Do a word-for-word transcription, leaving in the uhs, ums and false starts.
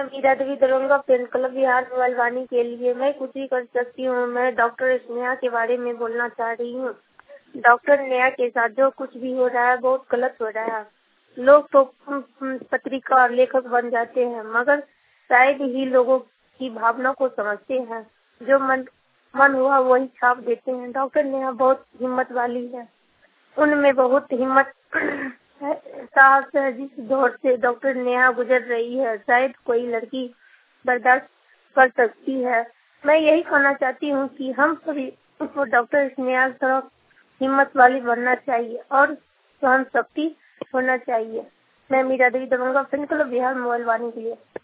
Meera Devi Daroga fan club Bihar mobile Vaani के लिए मैं कुछ ही कर सकती हूँ। मैं डॉक्टर स्नेहा के बारे में बोलना चाह रही हूँ। डॉक्टर स्नेहा के साथ जो कुछ भी हो रहा है बहुत गलत हो रहा है। लोग तो पत्रिका और लेखक बन जाते हैं मगर शायद ही लोगों की भावना को समझते हैं। जो मन मन हुआ वही छाप देते हैं। डॉक्टर स्नेहा बहुत हिम्मत वाली है, उनमें बहुत हिम्मत साहस है। जिस दौर से डॉक्टर नेहा गुजर रही है शायद कोई लड़की बर्दाश्त कर सकती है। मैं यही कहना चाहती हूँ कि हम सभी को डॉक्टर स्नेहा तरह हिम्मत वाली बनना चाहिए और सहन शक्ति होना चाहिए। मैं Meera Devi Daroga fan club Bihar mobile Vaani के लिए।